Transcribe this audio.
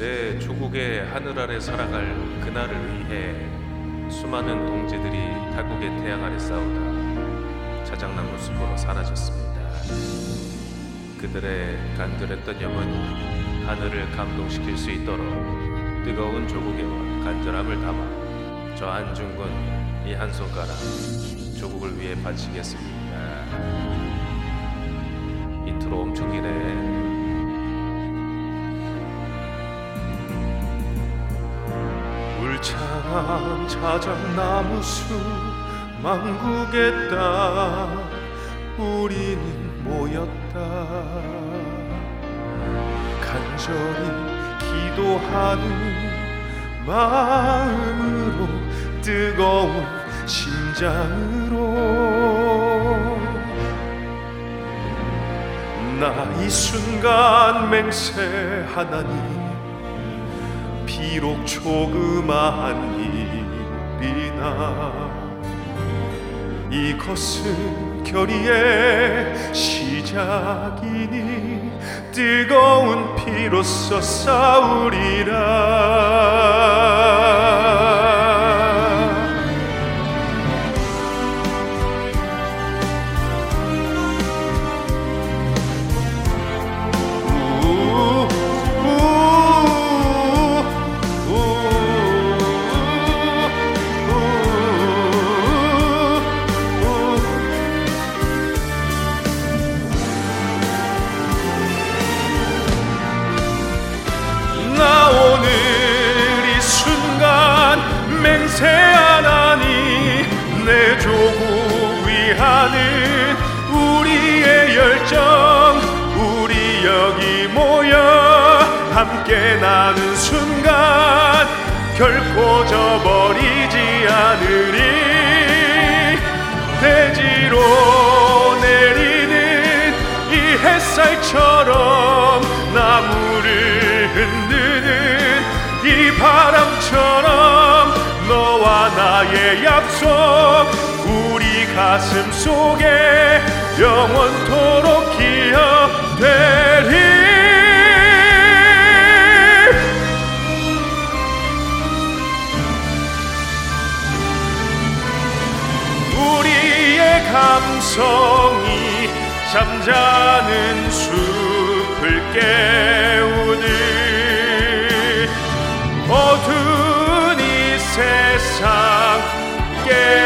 내 조국의 하늘 아래 살아갈 그날을 위해 수많은 동지들이 타국의 태양 아래 싸우다 자작나무 숲으로 사라졌습니다. 그들의 간절했던 염원이 하늘을 감동시킬 수 있도록 뜨거운 조국의 간절함을 담아 저 안중근 이 한 손가락 조국을 위해 바치겠습니다. 인트로 엄청 기네. 울창한 자작나무 숲 만국의 땅 우리는 모였다. 간절히 기도하는 마음으로 뜨거운 심장으로 나 이 순간 맹세하나니 비록 조그마한 일이나 이것은 결의의 시작이니 뜨거운 피로써 싸우리라. 맹세하나니 내 조국 위하는 우리의 열정 우리 여기 모여 함께 나는 순간 결코 저버리지 않으리. 대지로 내리는 이 햇살처럼 나무를 흔드는 이 바람처럼 너와 나의 약속 우리 가슴 속에 영원토록 기억되리. 우리의 감성이 잠자는 숲을 깨우는 어두운 세상 깨